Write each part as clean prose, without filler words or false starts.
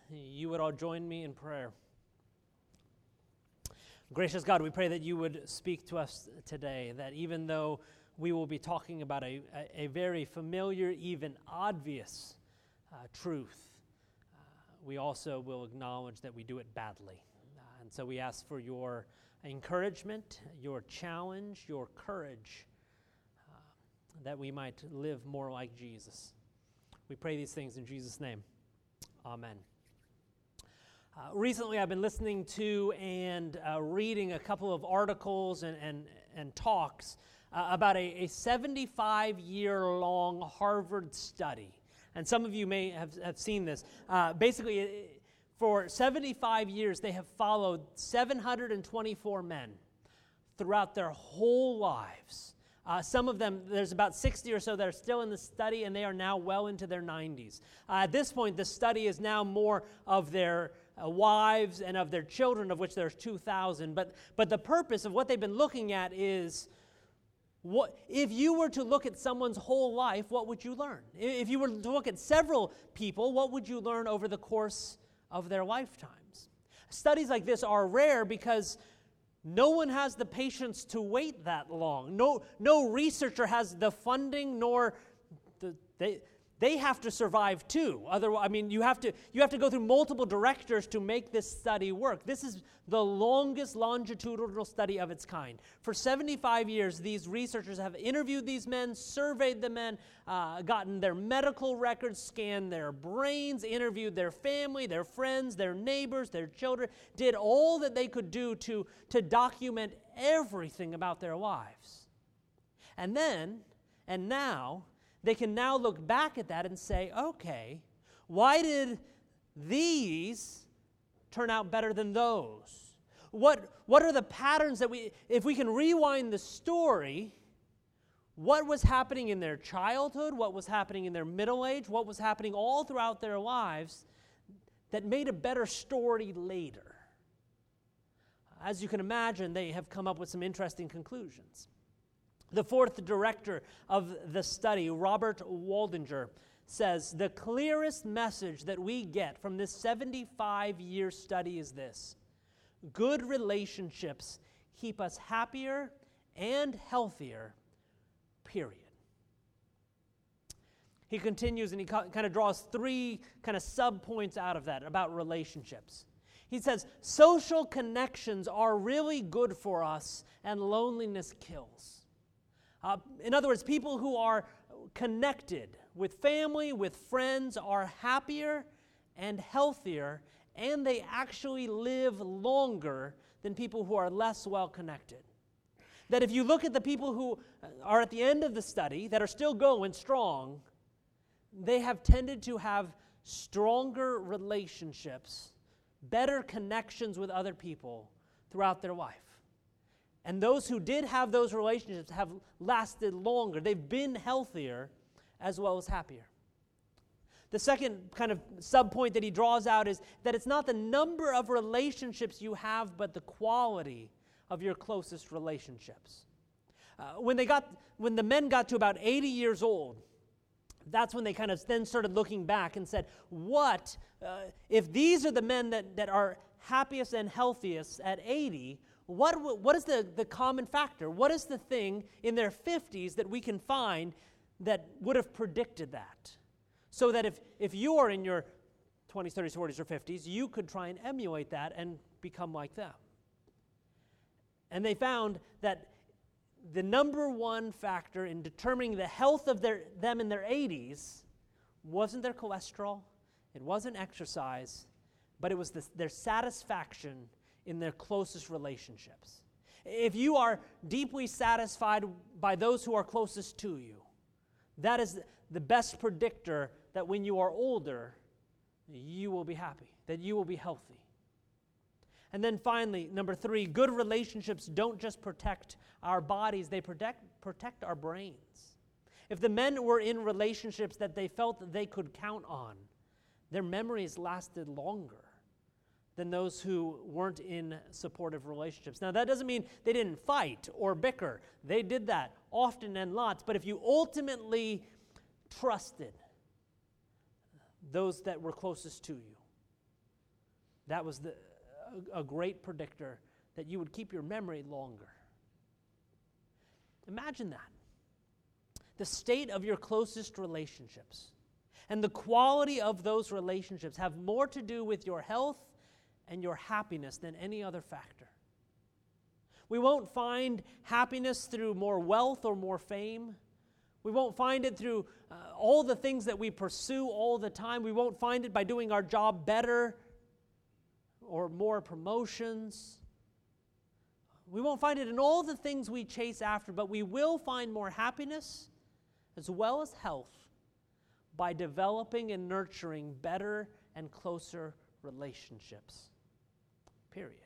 you would all join me in prayer. Gracious God, we pray that you would speak to us today, that even though we will be talking about a very familiar, even obvious truth, we also will acknowledge that we do it badly. And so we ask for your encouragement, your challenge, your courage, that we might live more like Jesus. We pray these things in Jesus' name. Amen. Recently, I've been listening to and reading a couple of articles and talks about a 75-year-long Harvard study. And some of you may have seen this. Basically, for 75 years, they have followed 724 men throughout their whole lives. Some of them, there's about 60 or so that are still in the study, and they are now well into their 90s. At this point, the study is now more of their wives and of their children, of which there's 2,000. But the purpose of what they've been looking at is, what if you were to look at someone's whole life, what would you learn? If you were to look at several people, what would you learn over the course of their lifetimes? Studies like this are rare because no one has the patience to wait that long. No researcher has the funding, nor they have to survive too. Otherwise, you have to go through multiple directors to make this study work. This is the longest longitudinal study of its kind. For 75 years, these researchers have interviewed these men, surveyed the men, gotten their medical records, scanned their brains, interviewed their family, their friends, their neighbors, their children, did all that they could do to document everything about their lives. And now, they can now look back at that and say, okay, why did these turn out better than those? What are the patterns that if we can rewind the story, what was happening in their childhood, what was happening in their middle age, what was happening all throughout their lives that made a better story later? As you can imagine, they have come up with some interesting conclusions. The fourth director of the study, Robert Waldinger, says, the clearest message that we get from this 75-year study is this: good relationships keep us happier and healthier, period. He continues and he kind of draws three kind of sub-points out of that about relationships. He says, social connections are really good for us and loneliness kills. In other words, people who are connected with family, with friends, are happier and healthier, and they actually live longer than people who are less well connected. That if you look at the people who are at the end of the study, that are still going strong, they have tended to have stronger relationships, better connections with other people throughout their life. And those who did have those relationships have lasted longer. They've been healthier as well as happier. The second kind of sub-point that he draws out is that it's not the number of relationships you have, but the quality of your closest relationships. When the men got to about 80 years old, that's when they kind of then started looking back and said, if these are the men that are happiest and healthiest at 80, what is the common factor? What is the thing in their 50s that we can find that would have predicted that? So that if you are in your 20s, 30s, 40s, or 50s, you could try and emulate that and become like them. And they found that the number one factor in determining the health of them in their 80s wasn't their cholesterol, it wasn't exercise, but it was their satisfaction in their closest relationships. If you are deeply satisfied by those who are closest to you, that is the best predictor that when you are older, you will be happy, that you will be healthy. And then finally, number 3, good relationships don't just protect our bodies, they protect our brains. If the men were in relationships that they felt that they could count on, their memories lasted longer than those who weren't in supportive relationships. Now, that doesn't mean they didn't fight or bicker. They did that often and lots. But if you ultimately trusted those that were closest to you, that was a great predictor that you would keep your memory longer. Imagine that. The state of your closest relationships and the quality of those relationships have more to do with your health and your happiness than any other factor. We won't find happiness through more wealth or more fame. We won't find it through all the things that we pursue all the time. We won't find it by doing our job better or more promotions. We won't find it in all the things we chase after, but we will find more happiness as well as health by developing and nurturing better and closer relationships. Period.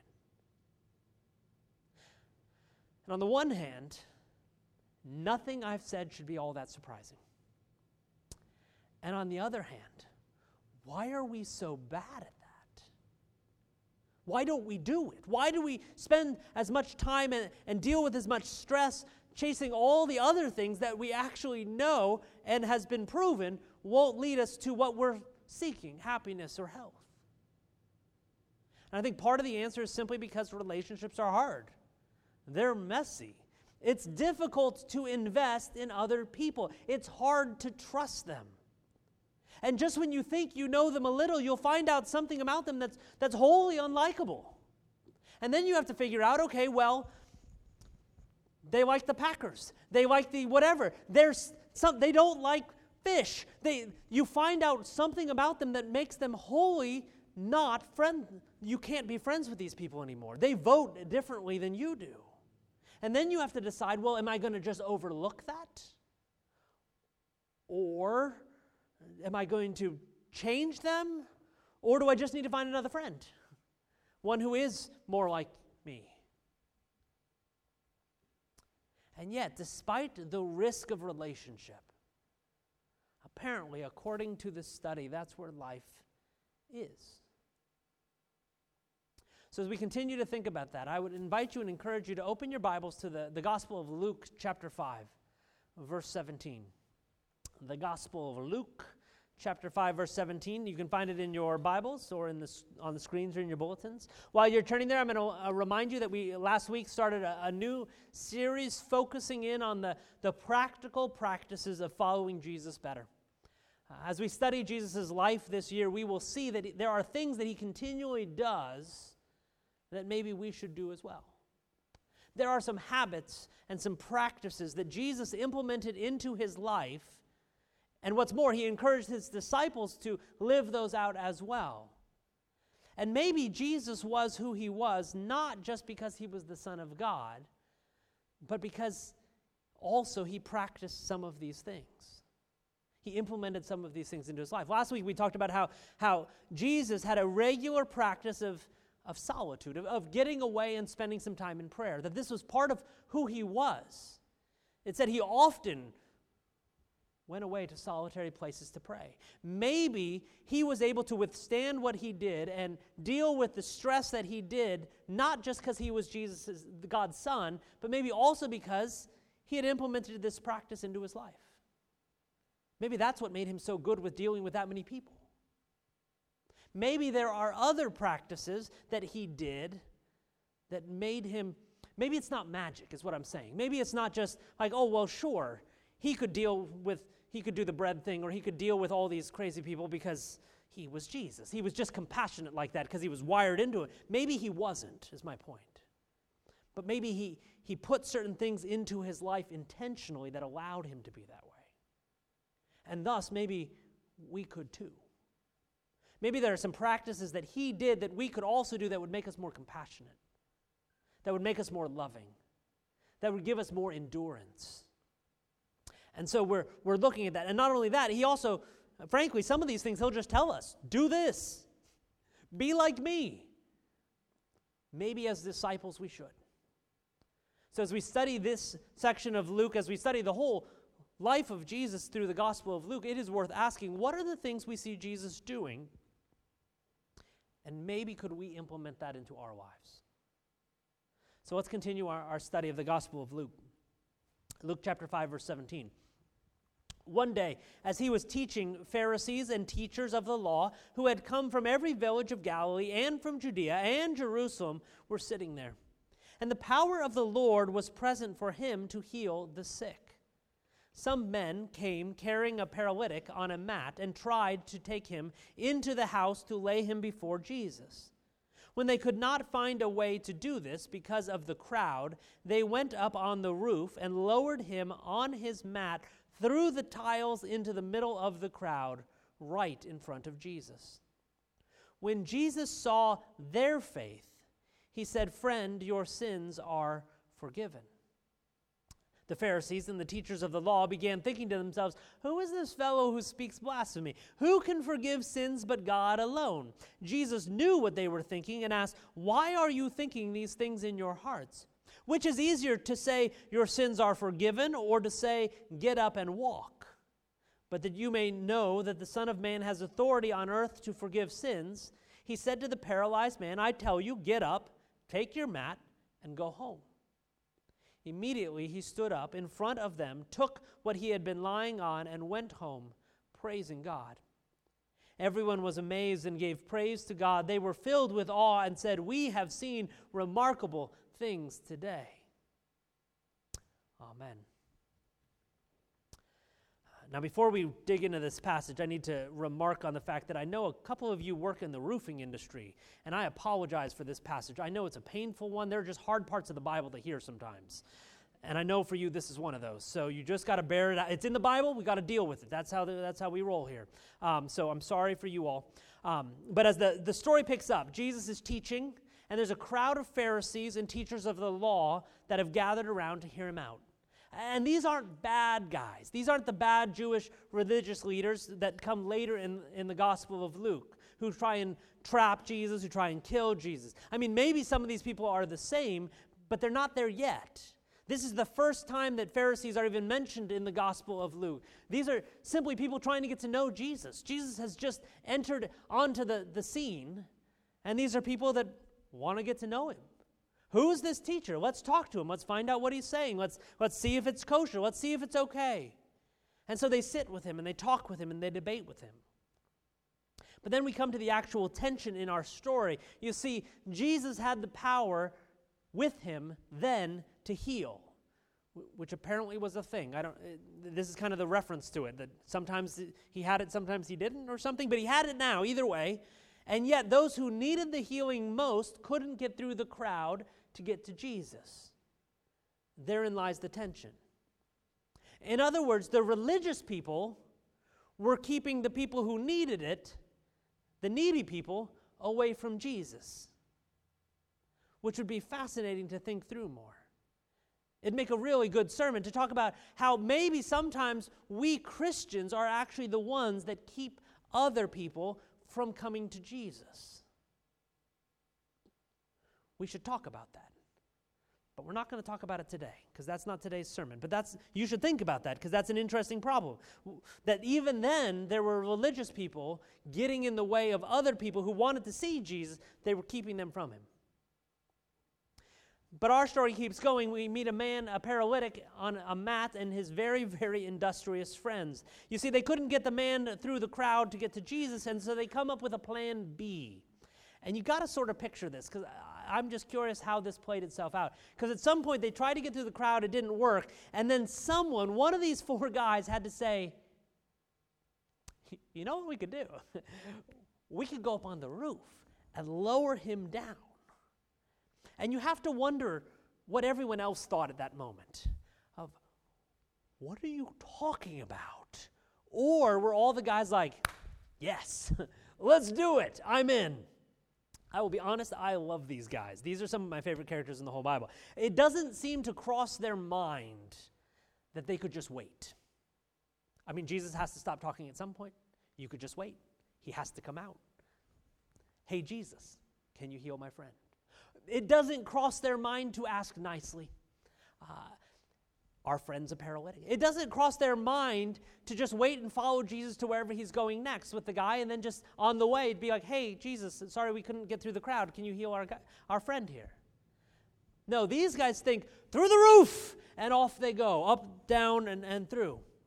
And on the one hand, nothing I've said should be all that surprising. And on the other hand, why are we so bad at that? Why don't we do it? Why do we spend as much time and deal with as much stress chasing all the other things that we actually know and has been proven won't lead us to what we're seeking, happiness or health? And I think part of the answer is simply because relationships are hard. They're messy. It's difficult to invest in other people. It's hard to trust them. And just when you think you know them a little, you'll find out something about them that's wholly unlikable. And then you have to figure out, okay, well, they like the Packers. They like the whatever. They don't like fish. You find out something about them that makes them wholly not friend. You can't be friends with these people anymore. They vote differently than you do. And then you have to decide, well, am I going to just overlook that? Or am I going to change them? Or do I just need to find another friend? One who is more like me. And yet, despite the risk of relationship, apparently, according to this study, that's where life is. So as we continue to think about that, I would invite you and encourage you to open your Bibles to the Gospel of Luke, chapter 5, verse 17. The Gospel of Luke, chapter 5, verse 17. You can find it in your Bibles or on the screens or in your bulletins. While you're turning there, I'm going to remind you that we last week started a new series focusing in on the practical practices of following Jesus better. As we study Jesus' life this year, we will see that there are things that he continually does that maybe we should do as well. There are some habits and some practices that Jesus implemented into his life, and what's more, he encouraged his disciples to live those out as well. And maybe Jesus was who he was, not just because he was the Son of God, but because also he practiced some of these things. He implemented some of these things into his life. Last week we talked about how Jesus had a regular practice of solitude, of getting away and spending some time in prayer, that this was part of who he was. It said he often went away to solitary places to pray. Maybe he was able to withstand what he did and deal with the stress that he did, not just because he was God's son, but maybe also because he had implemented this practice into his life. Maybe that's what made him so good with dealing with that many people. Maybe there are other practices that he did that made him, maybe it's not magic is what I'm saying. Maybe it's not just like, oh, well, sure, he could do the bread thing, or he could deal with all these crazy people because he was Jesus. He was just compassionate like that because he was wired into it. Maybe he wasn't, is my point. But maybe he put certain things into his life intentionally that allowed him to be that way. And thus, maybe we could too. Maybe there are some practices that he did that we could also do that would make us more compassionate, that would make us more loving, that would give us more endurance. And so we're looking at that. And not only that, he also, frankly, some of these things he'll just tell us, do this, be like me. Maybe as disciples we should. So as we study this section of Luke, as we study the whole life of Jesus through the Gospel of Luke, it is worth asking, what are the things we see Jesus doing? And maybe could we implement that into our lives? So let's continue our study of the Gospel of Luke. Luke chapter 5, verse 17. One day, as he was teaching, Pharisees and teachers of the law who had come from every village of Galilee and from Judea and Jerusalem were sitting there. And the power of the Lord was present for him to heal the sick. Some men came carrying a paralytic on a mat and tried to take him into the house to lay him before Jesus. When they could not find a way to do this because of the crowd, they went up on the roof and lowered him on his mat through the tiles into the middle of the crowd, right in front of Jesus. When Jesus saw their faith, he said, "Friend, your sins are forgiven." The Pharisees and the teachers of the law began thinking to themselves, "Who is this fellow who speaks blasphemy? Who can forgive sins but God alone?" Jesus knew what they were thinking and asked, "Why are you thinking these things in your hearts? Which is easier, to say, 'Your sins are forgiven,' or to say, 'Get up and walk'? But that you may know that the Son of Man has authority on earth to forgive sins," he said to the paralyzed man, "I tell you, get up, take your mat, and go home." Immediately he stood up in front of them, took what he had been lying on, and went home, praising God. Everyone was amazed and gave praise to God. They were filled with awe and said, "We have seen remarkable things today." Amen. Now, before we dig into this passage, I need to remark on the fact that I know a couple of you work in the roofing industry, and I apologize for this passage. I know it's a painful one. There are just hard parts of the Bible to hear sometimes. And I know for you, this is one of those. So you just got to bear it out. It's in the Bible. We got to deal with it. That's how we roll here. So I'm sorry for you all. But as the story picks up, Jesus is teaching, and there's a crowd of Pharisees and teachers of the law that have gathered around to hear him out. And these aren't bad guys. These aren't the bad Jewish religious leaders that come later in the Gospel of Luke, who try and trap Jesus, who try and kill Jesus. I mean, maybe some of these people are the same, but they're not there yet. This is the first time that Pharisees are even mentioned in the Gospel of Luke. These are simply people trying to get to know Jesus. Jesus has just entered onto the scene, and these are people that want to get to know him. Who's this teacher? Let's talk to him. Let's find out what he's saying. Let's see if it's kosher. Let's see if it's okay. And so they sit with him, and they talk with him, and they debate with him. But then we come to the actual tension in our story. You see, Jesus had the power with him then to heal, which apparently was a thing. This is kind of the reference to it, that sometimes he had it, sometimes he didn't or something, but he had it now, either way. And yet those who needed the healing most couldn't get through the crowd to get to Jesus. Therein lies the tension. In other words, the religious people were keeping the people who needed it, the needy people, away from Jesus, which would be fascinating to think through more. It'd make a really good sermon to talk about how maybe sometimes we Christians are actually the ones that keep other people from coming to Jesus. We should talk about that. But we're not going to talk about it today, because that's not today's sermon. But you should think about that, because that's an interesting problem. That even then, there were religious people getting in the way of other people who wanted to see Jesus. They were keeping them from him. But our story keeps going. We meet a man, a paralytic, on a mat, and his very, very industrious friends. You see, they couldn't get the man through the crowd to get to Jesus, and so they come up with a plan B. And you got to sort of picture this, because I'm just curious how this played itself out. Because at some point, they tried to get through the crowd, it didn't work, and then one of these four guys had to say, "You know what we could do? We could go up on the roof and lower him down." And you have to wonder what everyone else thought at that moment of, "What are you talking about?" Or were all the guys like, "Yes, let's do it. I'm in." I will be honest, I love these guys. These are some of my favorite characters in the whole Bible. It doesn't seem to cross their mind that they could just wait. I mean, Jesus has to stop talking at some point. You could just wait. He has to come out. "Hey, Jesus, can you heal my friend?" It doesn't cross their mind to ask nicely. "Our friend's a paralytic." It doesn't cross their mind to just wait and follow Jesus to wherever he's going next with the guy, and then just on the way, it'd be like, "Hey, Jesus, sorry we couldn't get through the crowd. Can you heal our friend here?" No, these guys think, "Through the roof!" And off they go, up, down, and through.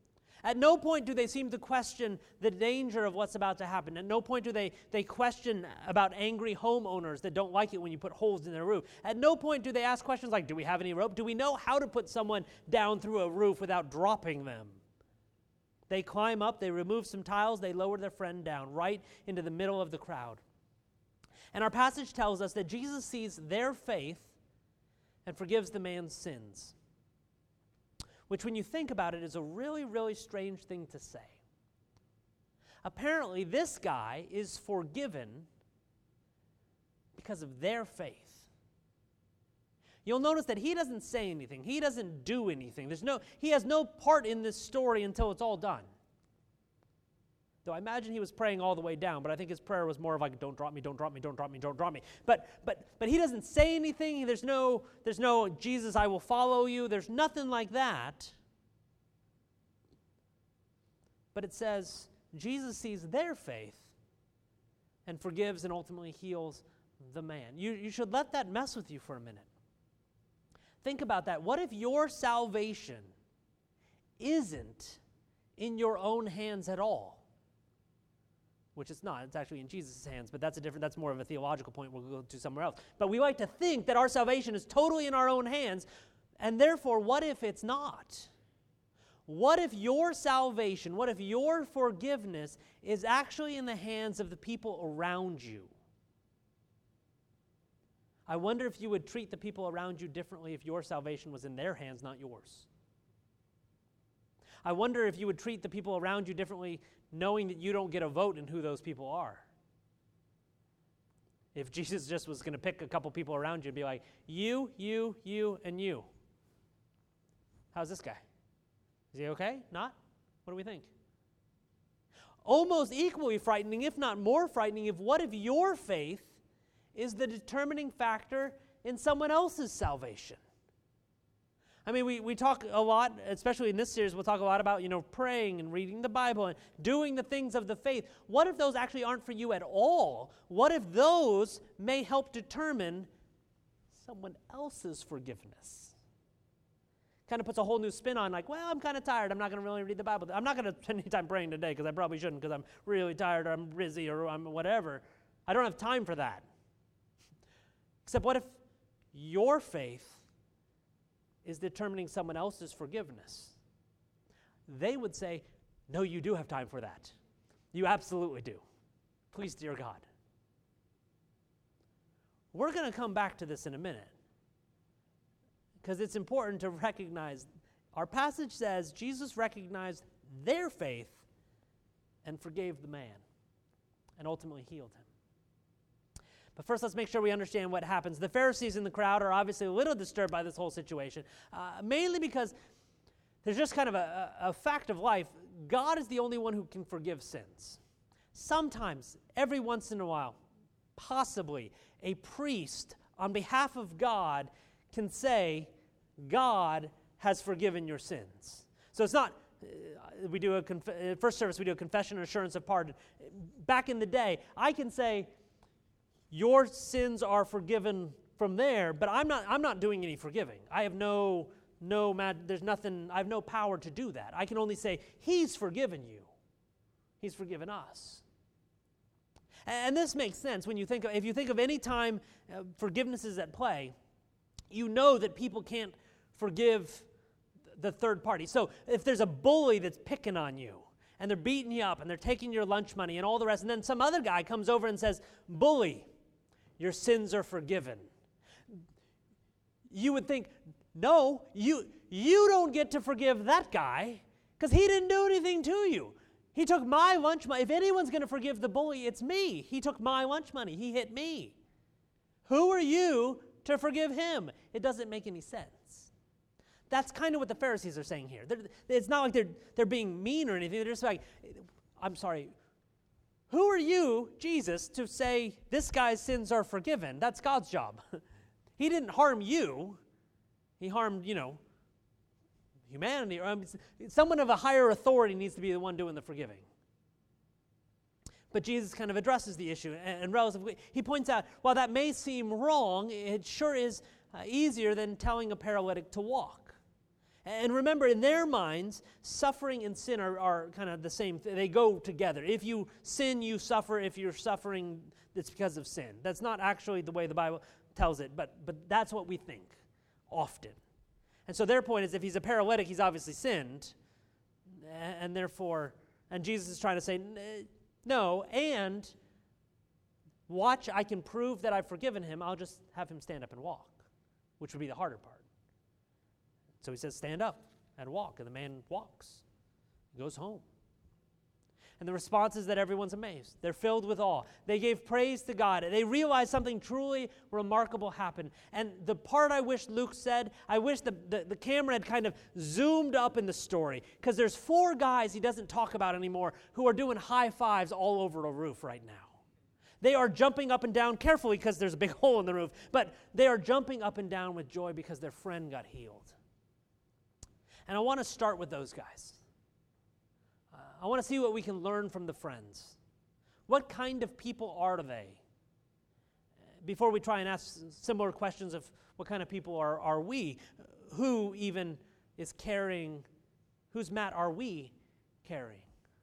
At no point do they seem to question the danger of what's about to happen. At no point do they question about angry homeowners that don't like it when you put holes in their roof. At no point do they ask questions like, do we have any rope? Do we know how to put someone down through a roof without dropping them? They climb up, they remove some tiles, they lower their friend down right into the middle of the crowd. And our passage tells us that Jesus sees their faith and forgives the man's sins, which when you think about it is a really, really strange thing to say. Apparently, this guy is forgiven because of their faith. You'll notice that he doesn't say anything. He doesn't do anything. He has no part in this story until it's all done. Though I imagine he was praying all the way down, but I think his prayer was more of like, don't drop me, don't drop me, don't drop me, don't drop me. But he doesn't say anything. There's no Jesus, I will follow you. There's nothing like that. But it says Jesus sees their faith and forgives and ultimately heals the man. You should let that mess with you for a minute. Think about that. What if your salvation isn't in your own hands at all? Which it's not. It's actually in Jesus' hands, but that's more of a theological point we'll go to somewhere else. But we like to think that our salvation is totally in our own hands, and therefore, what if it's not? What if your salvation, what if your forgiveness is actually in the hands of the people around you? I wonder if you would treat the people around you differently if your salvation was in their hands, not yours. I wonder if you would treat the people around you differently knowing that you don't get a vote in who those people are. If Jesus just was going to pick a couple people around you and be like, you, and you. How's this guy? Is he okay? Not? What do we think? Almost equally frightening, if not more frightening, what if your faith is the determining factor in someone else's salvation? I mean, we talk a lot, especially in this series, we'll talk a lot about, praying and reading the Bible and doing the things of the faith. What if those actually aren't for you at all? What if those may help determine someone else's forgiveness? Kind of puts a whole new spin on, like, well, I'm kind of tired. I'm not going to really read the Bible. I'm not going to spend any time praying today because I probably shouldn't because I'm really tired or I'm busy or I'm whatever. I don't have time for that. Except what if your faith is determining someone else's forgiveness? They would say, no, you do have time for that. You absolutely do. Please, dear God. We're going to come back to this in a minute because it's important to recognize our passage says Jesus recognized their faith and forgave the man and ultimately healed him. But first, let's make sure we understand what happens. The Pharisees in the crowd are obviously a little disturbed by this whole situation, mainly because there's just kind of a fact of life. God is the only one who can forgive sins. Sometimes, every once in a while, possibly, a priest on behalf of God can say, God has forgiven your sins. So it's not, we do first service, we do a confession and assurance of pardon. Back in the day, I can say, your sins are forgiven from there, but I'm not doing any forgiving. I have there's nothing, I have no power to do that. I can only say, He's forgiven you. He's forgiven us. And this makes sense when if you think of any time forgiveness is at play, you know that people can't forgive the third party. So if there's a bully that's picking on you, and they're beating you up, and they're taking your lunch money and all the rest, and then some other guy comes over and says, bully, your sins are forgiven. You would think, no, you don't get to forgive that guy because he didn't do anything to you. He took my lunch money. If anyone's going to forgive the bully, it's me. He took my lunch money. He hit me. Who are you to forgive him? It doesn't make any sense. That's kind of what the Pharisees are saying here. It's not like they're being mean or anything. They're just like, I'm sorry, who are you, Jesus, to say this guy's sins are forgiven? That's God's job. He didn't harm you. He harmed, humanity. Someone of a higher authority needs to be the one doing the forgiving. But Jesus kind of addresses the issue, and relatively, he points out, while that may seem wrong, it sure is easier than telling a paralytic to walk. And remember, in their minds, suffering and sin are kind of the same thing. They go together. If you sin, you suffer. If you're suffering, it's because of sin. That's not actually the way the Bible tells it, but that's what we think often. And so their point is, if he's a paralytic, he's obviously sinned, and therefore, and Jesus is trying to say, no, and watch, I can prove that I've forgiven him. I'll just have him stand up and walk, which would be the harder part. So he says, stand up and walk. And the man walks. He goes home. And the response is that everyone's amazed. They're filled with awe. They gave praise to God. They realized something truly remarkable happened. And the part I wish Luke said, I wish the camera had kind of zoomed up in the story. Because there's 4 guys he doesn't talk about anymore who are doing high fives all over a roof right now. They are jumping up and down carefully because there's a big hole in the roof. But they are jumping up and down with joy because their friend got healed. And I want to start with those guys. I want to see what we can learn from the friends. What kind of people are they? Before we try and ask similar questions of what kind of people are we, who even is carrying, whose mat are we carrying?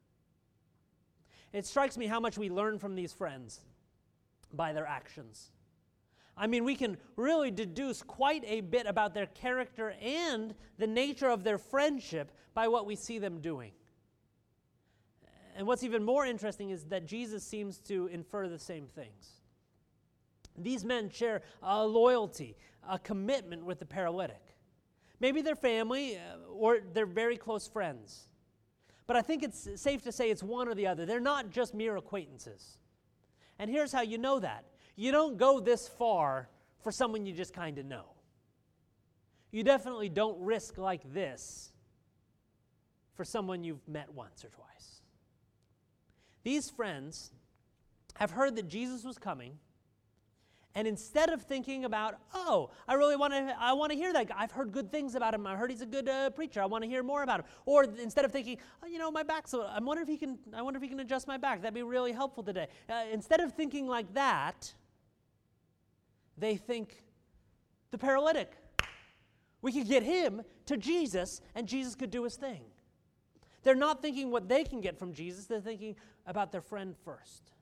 It strikes me how much we learn from these friends by their actions. I mean, we can really deduce quite a bit about their character and the nature of their friendship by what we see them doing. And what's even more interesting is that Jesus seems to infer the same things. These men share a loyalty, a commitment with the paralytic. Maybe they're family or they're very close friends. But I think it's safe to say it's one or the other. They're not just mere acquaintances. And here's how you know that. You don't go this far for someone you just kind of know. You definitely don't risk like this for someone you've met once or twice. These friends have heard that Jesus was coming, and instead of thinking about, oh, I want to hear that guy. I've heard good things about him. I heard he's a good preacher. I want to hear more about him. Or instead of thinking, oh, my back's, I wonder if he can adjust my back. That'd be really helpful today. Instead of thinking like that, they think, the paralytic. We could get him to Jesus, and Jesus could do his thing. They're not thinking what they can get from Jesus. They're thinking about their friend first.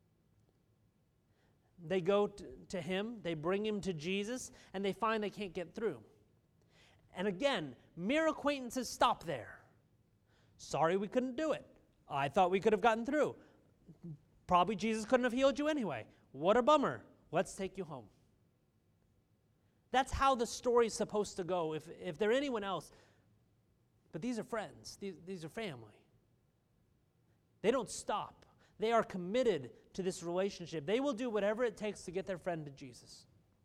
They go to him, they bring him to Jesus, and they find they can't get through. And again, mere acquaintances stop there. Sorry we couldn't do it. I thought we could have gotten through. Probably Jesus couldn't have healed you anyway. What a bummer. Let's take you home. That's how the story's supposed to go if they're anyone else. But these are friends. These are family. They don't stop. They are committed to this relationship. They will do whatever it takes to get their friend to Jesus.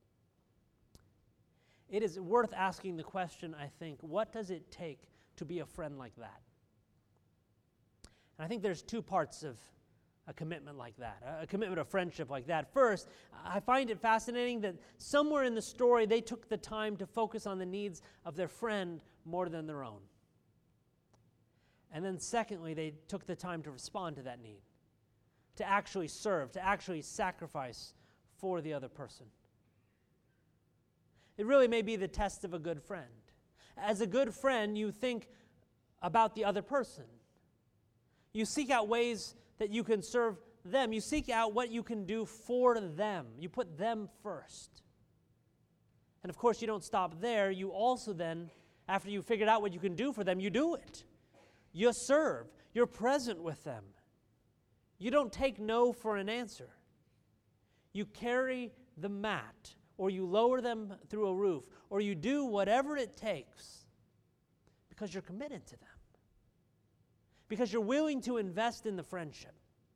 It is worth asking the question, I think, what does it take to be a friend like that? And I think there's 2 parts of a commitment like that, a commitment of friendship like that. First, I find it fascinating that somewhere in the story they took the time to focus on the needs of their friend more than their own. And then secondly, they took the time to respond to that need, to actually serve, to actually sacrifice for the other person. It really may be the test of a good friend. As a good friend, you think about the other person. You seek out ways that you can serve them. You seek out what you can do for them. You put them first. And of course, you don't stop there. You also then, after you've figured out what you can do for them, you do it. You serve. You're present with them. You don't take no for an answer. You carry the mat, or you lower them through a roof, or you do whatever it takes because you're committed to them. Because you're willing to invest in the friendship.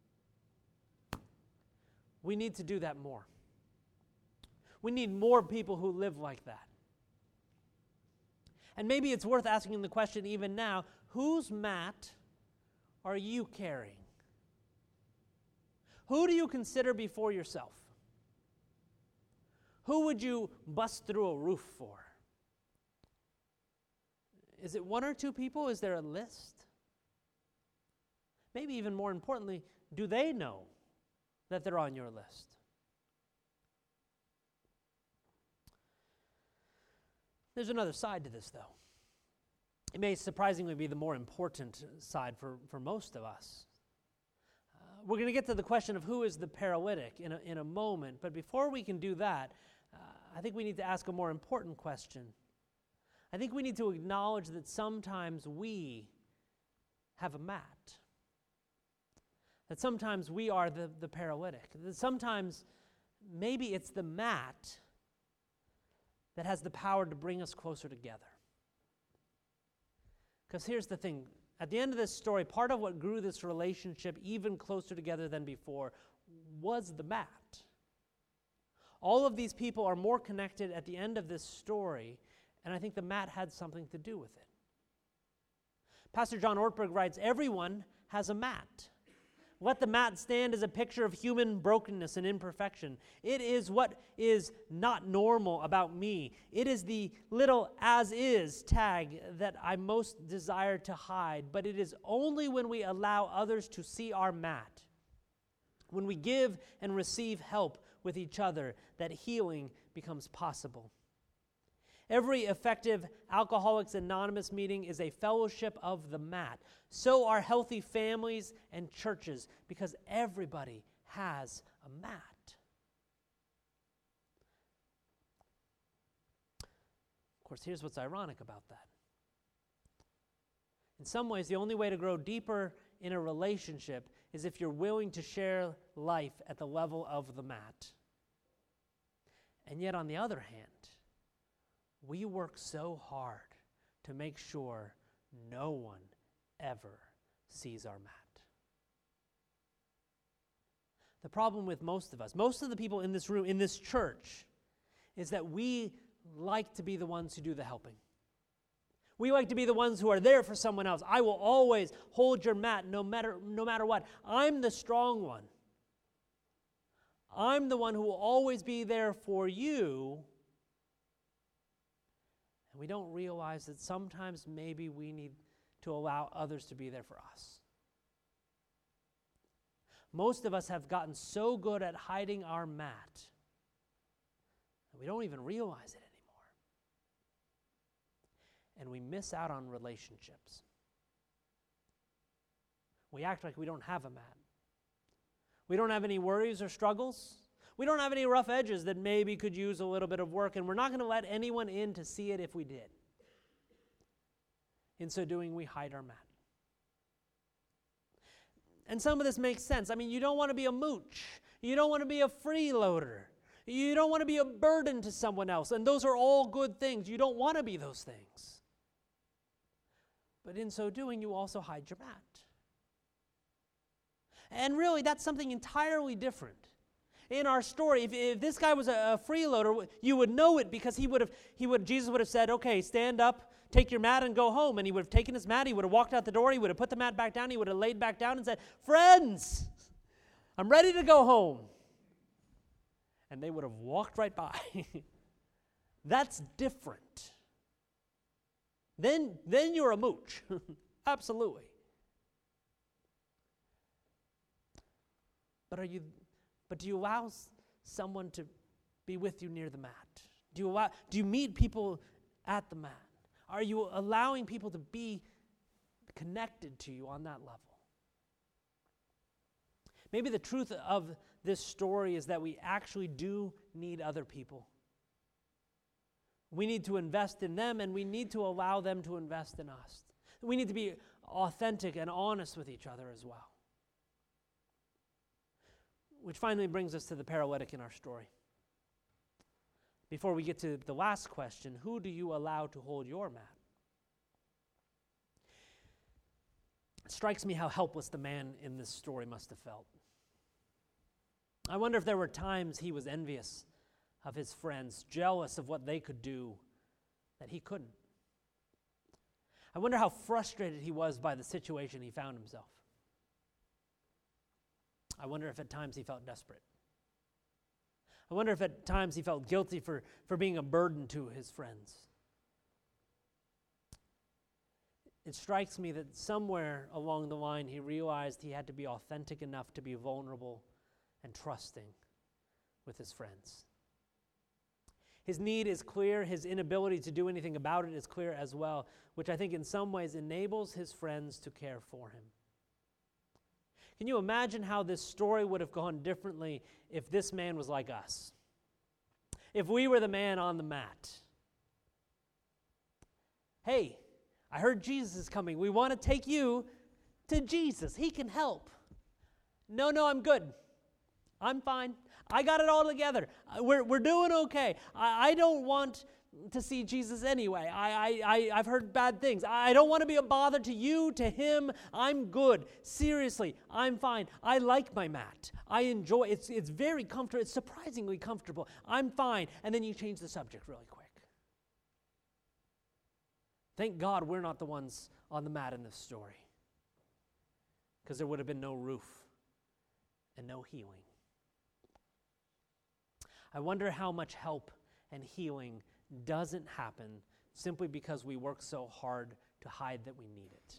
We need to do that more. We need more people who live like that. And maybe it's worth asking the question even now, whose mat are you carrying? Who do you consider before yourself? Who would you bust through a roof for? Is it 1 or 2 people? Is there a list? Maybe even more importantly, do they know that they're on your list? There's another side to this, though. It may surprisingly be the more important side for most of us. We're going to get to the question of who is the paralytic in a moment, but before we can do that, I think we need to ask a more important question. I think we need to acknowledge that sometimes we have a mat. That sometimes we are the paralytic. That sometimes maybe it's the mat that has the power to bring us closer together. Because here's the thing. At the end of this story, part of what grew this relationship even closer together than before was the mat. All of these people are more connected at the end of this story, and I think the mat had something to do with it. Pastor John Ortberg writes, "Everyone has a mat. Let the mat stand as a picture of human brokenness and imperfection. It is what is not normal about me. It is the little as is tag that I most desire to hide, but it is only when we allow others to see our mat, when we give and receive help with each other, that healing becomes possible." Every effective Alcoholics Anonymous meeting is a fellowship of the mat. So are healthy families and churches, because everybody has a mat. Of course, here's what's ironic about that. In some ways, the only way to grow deeper in a relationship is if you're willing to share life at the level of the mat. And yet, on the other hand, we work so hard to make sure no one ever sees our mat. The problem with most of us, most of the people in this room, in this church, is that we like to be the ones who do the helping. We like to be the ones who are there for someone else. I will always hold your mat no matter what. I'm the strong one. I'm the one who will always be there for you. And we don't realize that sometimes maybe we need to allow others to be there for us. Most of us have gotten so good at hiding our mat that we don't even realize it anymore. And we miss out on relationships. We act like we don't have a mat. We don't have any worries or struggles. We don't have any rough edges that maybe could use a little bit of work, and we're not going to let anyone in to see it if we did. In so doing, we hide our mat. And some of this makes sense. I mean, you don't want to be a mooch. You don't want to be a freeloader. You don't want to be a burden to someone else, and those are all good things. You don't want to be those things. But in so doing, you also hide your mat. And really, that's something entirely different. In our story, if this guy was a freeloader, you would know it because Jesus would have said, "Okay, stand up, take your mat and go home." And he would have taken his mat, he would have walked out the door, he would have put the mat back down, he would have laid back down and said, "Friends, I'm ready to go home." And they would have walked right by. That's different. Then you're a mooch. Absolutely. But do you allow someone to be with you near the mat? Do you meet people at the mat? Are you allowing people to be connected to you on that level? Maybe the truth of this story is that we actually do need other people. We need to invest in them, and we need to allow them to invest in us. We need to be authentic and honest with each other as well. Which finally brings us to the paralytic in our story. Before we get to the last question, who do you allow to hold your mat? It strikes me how helpless the man in this story must have felt. I wonder if there were times he was envious of his friends, jealous of what they could do that he couldn't. I wonder how frustrated he was by the situation he found himself. I wonder if at times he felt desperate. I wonder if at times he felt guilty for being a burden to his friends. It strikes me that somewhere along the line he realized he had to be authentic enough to be vulnerable and trusting with his friends. His need is clear. His inability to do anything about it is clear as well, which I think in some ways enables his friends to care for him. Can you imagine how this story would have gone differently if this man was like us? If we were the man on the mat. Hey, I heard Jesus is coming. We want to take you to Jesus. He can help. No, I'm good. I'm fine. I got it all together. We're doing okay. I don't want to see Jesus anyway. I've heard bad things. I don't want to be a bother to you, to him. I'm good. Seriously, I'm fine. I like my mat. I enjoy it. It's very comfortable. It's surprisingly comfortable. I'm fine. And then you change the subject really quick. Thank God we're not the ones on the mat in this story, because there would have been no roof and no healing. I wonder how much help and healing doesn't happen simply because we work so hard to hide that we need it.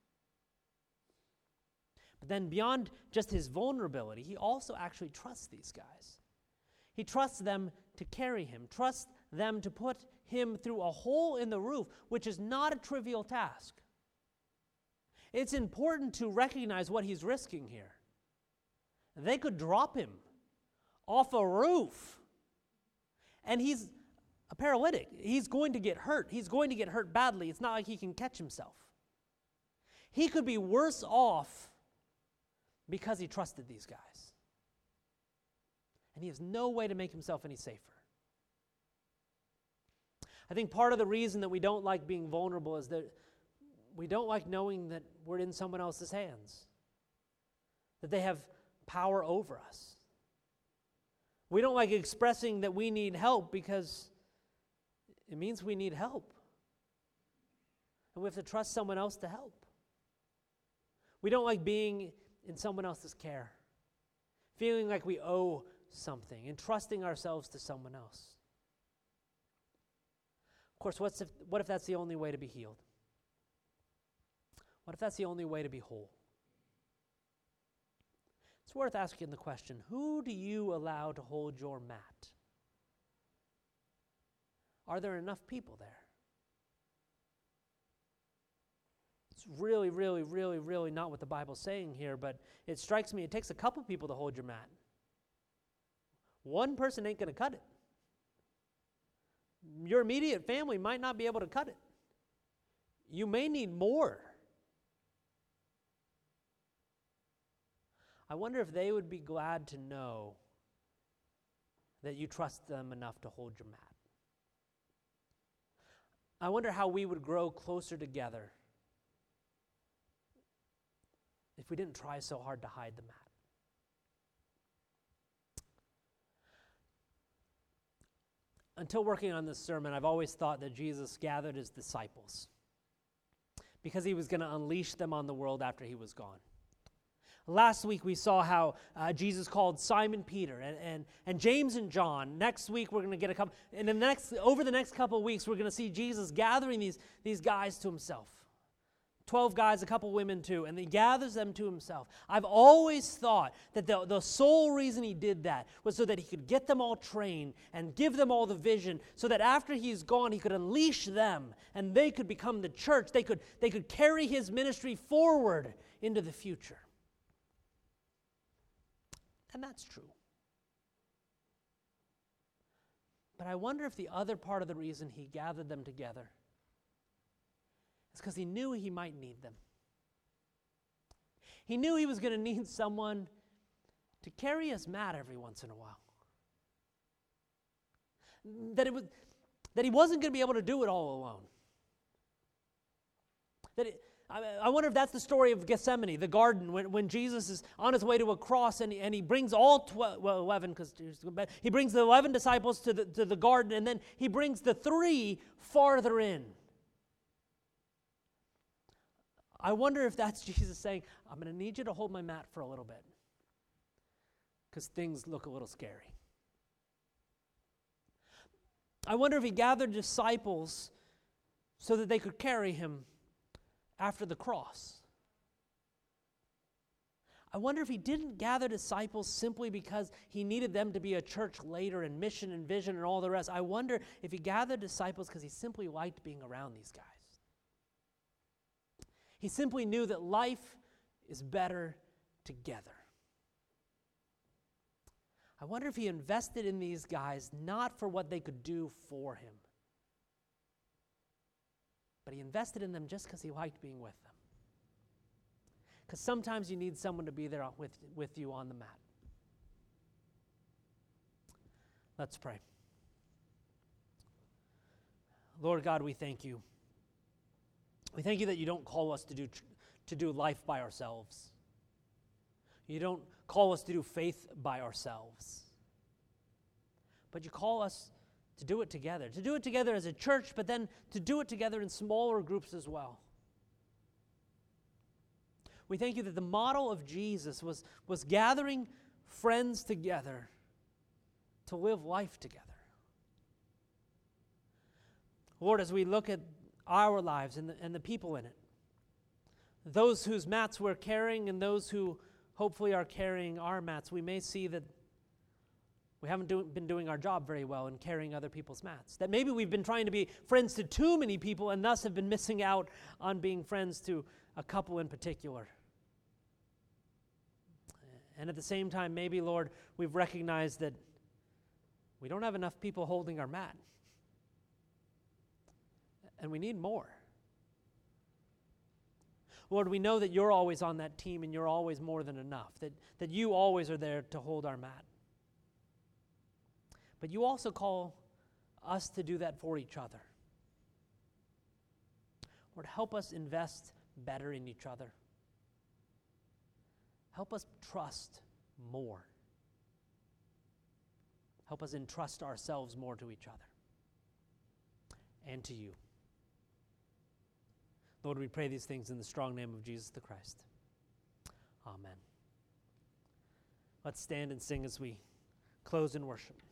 But then beyond just his vulnerability, he also actually trusts these guys. He trusts them to carry him, trusts them to put him through a hole in the roof, which is not a trivial task. It's important to recognize what he's risking here. They could drop him off a roof, and he's a paralytic. He's going to get hurt. He's going to get hurt badly. It's not like he can catch himself. He could be worse off because he trusted these guys. And he has no way to make himself any safer. I think part of the reason that we don't like being vulnerable is that we don't like knowing that we're in someone else's hands, that they have power over us. We don't like expressing that we need help because it means we need help. And we have to trust someone else to help. We don't like being in someone else's care, feeling like we owe something and trusting ourselves to someone else. Of course, what if that's the only way to be healed? What if that's the only way to be whole? It's worth asking the question, who do you allow to hold your mat? Are there enough people there? It's really, really, really, really not what the Bible's saying here, but it strikes me it takes a couple people to hold your mat. One person ain't going to cut it. Your immediate family might not be able to cut it. You may need more. I wonder if they would be glad to know that you trust them enough to hold your mat. I wonder how we would grow closer together if we didn't try so hard to hide the mat. Until working on this sermon, I've always thought that Jesus gathered his disciples because he was going to unleash them on the world after he was gone. Last week we saw how Jesus called Simon Peter and James and John. Next week we're going to get a couple, and over the next couple of weeks we're going to see Jesus gathering these guys to himself. 12 guys, a couple women too, and he gathers them to himself. I've always thought that the sole reason he did that was so that he could get them all trained and give them all the vision, so that after he's gone, he could unleash them and they could become the church. They could carry his ministry forward into the future. And that's true. But I wonder if the other part of the reason he gathered them together is because he knew he might need them. He knew he was going to need someone to carry his mat every once in a while. That he wasn't going to be able to do it all alone. I wonder if that's the story of Gethsemane, the garden, when Jesus is on his way to a cross and he brings all 11, because he brings the 11 disciples to the garden, and then he brings the 3 farther in. I wonder if that's Jesus saying, I'm going to need you to hold my mat for a little bit because things look a little scary. I wonder if he gathered disciples so that they could carry him after the cross. I wonder if he didn't gather disciples simply because he needed them to be a church later and mission and vision and all the rest. I wonder if he gathered disciples because he simply liked being around these guys. He simply knew that life is better together. I wonder if he invested in these guys not for what they could do for him, but he invested in them just because he liked being with them. Because sometimes you need someone to be there with you on the mat. Let's pray. Lord God, we thank you. We thank you that you don't call us to do life by ourselves. You don't call us to do faith by ourselves. But you call us to do it together as a church, but then to do it together in smaller groups as well. We thank you that the model of Jesus was gathering friends together to live life together. Lord, as we look at our lives and the people in it, those whose mats we're carrying and those who hopefully are carrying our mats, we may see that we haven't been doing our job very well in carrying other people's mats. That maybe we've been trying to be friends to too many people and thus have been missing out on being friends to a couple in particular. And at the same time, maybe, Lord, we've recognized that we don't have enough people holding our mat. And we need more. Lord, we know that you're always on that team and you're always more than enough, that you always are there to hold our mat. But you also call us to do that for each other. Lord, help us invest better in each other. Help us trust more. Help us entrust ourselves more to each other and to you. Lord, we pray these things in the strong name of Jesus the Christ. Amen. Let's stand and sing as we close in worship.